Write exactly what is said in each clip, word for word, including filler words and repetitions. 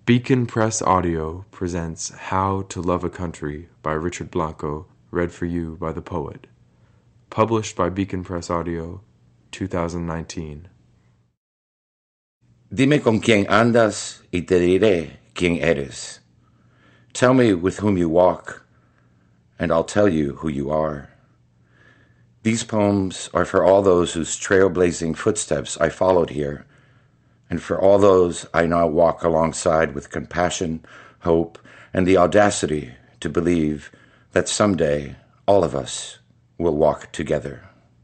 Beacon Press Audio presents How to Love a Country by Richard Blanco, read for you by the poet. Published by Beacon Press Audio, two thousand nineteen. Dime con quién andas y te diré quién eres. Tell me with whom you walk, and I'll tell you who you are. These poems are for all those whose trailblazing footsteps I followed here, and for all those I now walk alongside with compassion, hope, and the audacity to believe that someday all of us will walk together.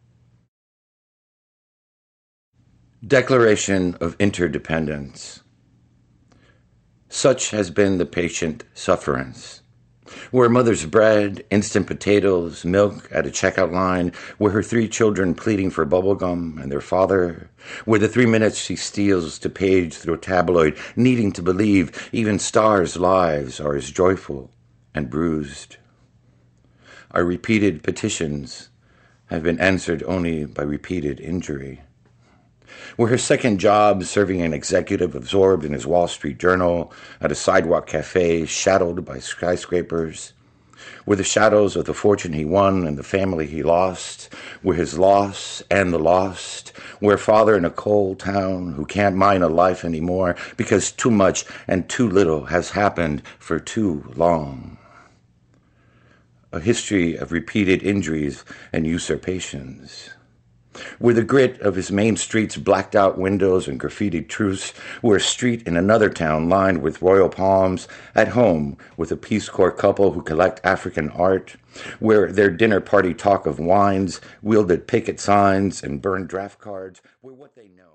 Declaration of Interdependence. Such has been the patient sufferance. Where mother's bread, instant potatoes, milk at a checkout line, where her three children pleading for bubblegum and their father, where the three minutes she steals to page through a tabloid, needing to believe even stars' lives are as joyful and bruised. Our repeated petitions have been answered only by repeated injury. Where her second job, serving an executive absorbed in his Wall Street Journal at a sidewalk cafe shadowed by skyscrapers, where the shadows of the fortune he won and the family he lost, where his loss and the lost, where father in a coal town who can't mine a life anymore because too much and too little has happened for too long. A history of repeated injuries and usurpations. Where the grit of his main street's blacked out windows and graffitied truths, where a street in another town lined with royal palms, at home with a Peace Corps couple who collect African art, where their dinner party talk of wines, wielded picket signs and burned draft cards, where what they know